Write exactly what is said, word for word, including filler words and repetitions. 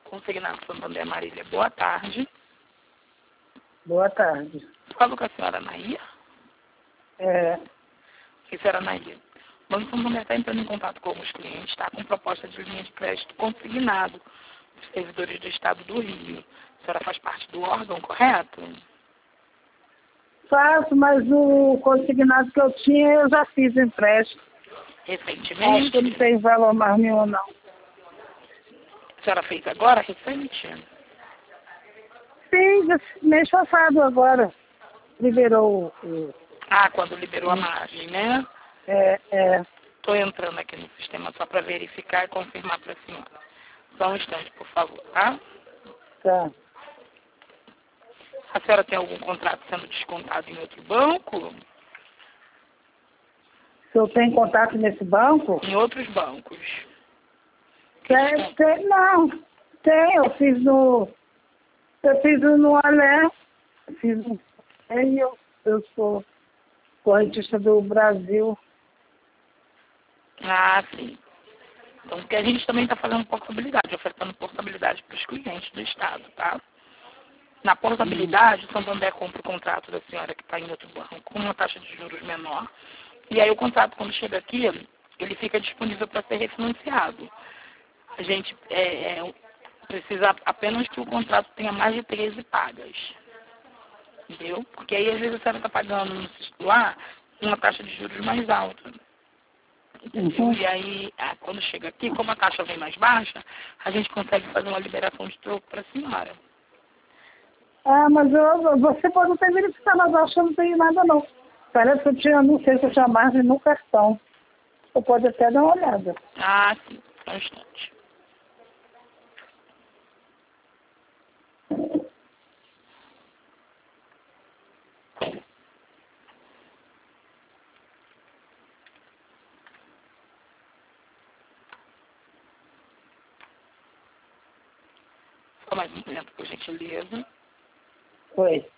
Consignado Santander Marília, boa tarde. Boa tarde. Falo com a senhora Nair. É, Que senhora Nair, o Banco Santander está entrando em contato com alguns clientes, está com proposta de linha de crédito consignado dos servidores do Estado do Rio. A senhora faz parte do órgão, correto? faço, mas o consignado que eu tinha eu já fiz empréstimo. Acho que Recentemente? não tem valor mais nenhum, não. A senhora fez agora, recente? Fiz mês passado agora. Liberou o. o- Ah, quando liberou a margem, né? É, é, Estou entrando aqui no sistema só para verificar e confirmar para a senhora. Só um instante, por favor, tá? tá. A senhora tem algum contrato sendo descontado em outro banco? Se eu tenho contato nesse banco? Em outros bancos? Tem, tem, não. Tem, eu fiz no. Eu fiz no Alé. Fiz no. Aí eu, eu sou correntista do Brasil. Ah, sim. Então, porque a gente também está fazendo portabilidade, ofertando portabilidade para os clientes do Estado, tá? Na portabilidade, o Santander compra o contrato da senhora que está em outro banco com uma taxa de juros menor. E aí o contrato, quando chega aqui, ele fica disponível para ser refinanciado. A gente é, é, precisa apenas que o contrato tenha mais de treze pagas. Entendeu? Porque aí, às vezes, a senhora está pagando no lá uma taxa de juros mais alta. Entendeu? Uhum. E aí, ah, quando chega aqui, como a taxa vem mais baixa, a gente consegue fazer uma liberação de troco para a senhora. Ah, mas eu, você pode até verificar, mas eu acho que eu não tenho nada não. Parece que eu tinha, não sei se eu tinha margem no cartão. Você pode até dar uma olhada. Ah, sim. Só um instante. Só mais um momento, por gentileza. Foi.